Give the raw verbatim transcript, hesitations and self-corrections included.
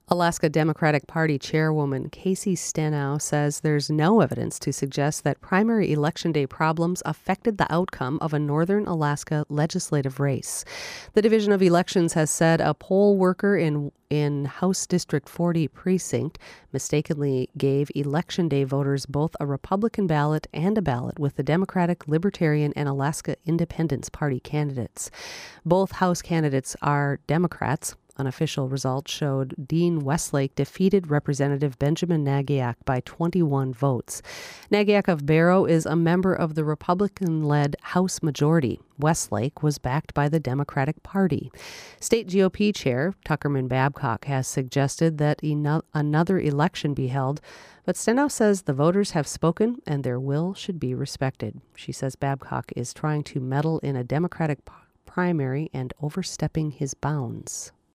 Alaska Democratic Party Chairwoman Casey Stenow says there's no evidence to suggest that primary election day problems affected the outcome of a northern Alaska legislative race. The Division of Elections has said a poll worker in in House District forty precinct mistakenly gave Election Day voters both a Republican ballot and a ballot with the Democratic, Libertarian, and Alaska Independence Party candidates. Both House candidates are Democrats. Unofficial results showed Dean Westlake defeated Representative Benjamin Nagiak by twenty-one votes. Nagiak of Barrow is a member of the Republican-led House majority. Westlake was backed by the Democratic Party. State G O P Chair Tuckerman Babcock has suggested that eno- another election be held, but Stenow says the voters have spoken and their will should be respected. She says Babcock is trying to meddle in a Democratic primary and overstepping his bounds.